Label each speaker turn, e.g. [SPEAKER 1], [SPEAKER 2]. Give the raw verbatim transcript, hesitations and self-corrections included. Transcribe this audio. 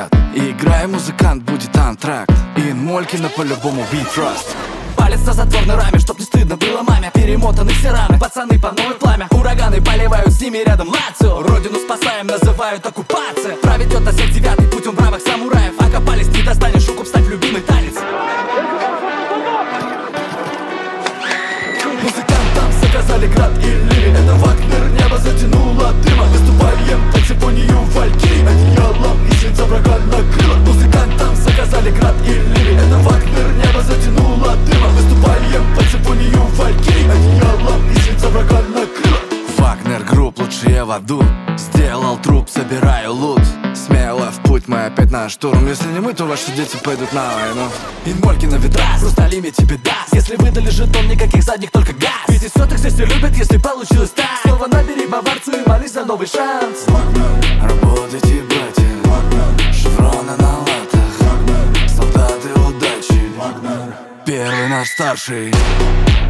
[SPEAKER 1] брат. И играй, музыкант, будет антракт. И Молькина по-любому we trust.
[SPEAKER 2] Палец на затворной раме, чтоб не стыдно было маме. Перемотаны все раны, пацаны по новой пламя. Ураганы поливают, с ними рядом Лацио. Родину спасаем, называют оккупация. Проведет на всех девятый путь, он бравых самураев. Окопались, не достанешь руку, вставь любимый танец. Музыкантам заказали град и ливень. Это Вагнер, небо затянуло дыма. Выступаем под симфонию валькирий. Одеялом и свинца врага накрыло. Музыкантам заказали град и ливень. Это Вагнер, небо затянуло дыма. Выступаем под симфонию валькирий. Одеялом и свинца врага накрыло.
[SPEAKER 1] Вагнер групп, лучшие в аду. Сделал труп, собираю лут. Смело в путь, мы опять на штурм. Если не мы, то ваши дети пойдут на войну.
[SPEAKER 2] Инмольки на ветрах, Хрусталиме тебе даст. Если выдали жетон, никаких задних, только газ. Пятисотых здесь не любят, если получилось так. Снова набери баварцу и молись за новый шанс.
[SPEAKER 1] Работайте, братья, шевроны на латах, солдаты удачи, первый наш старший.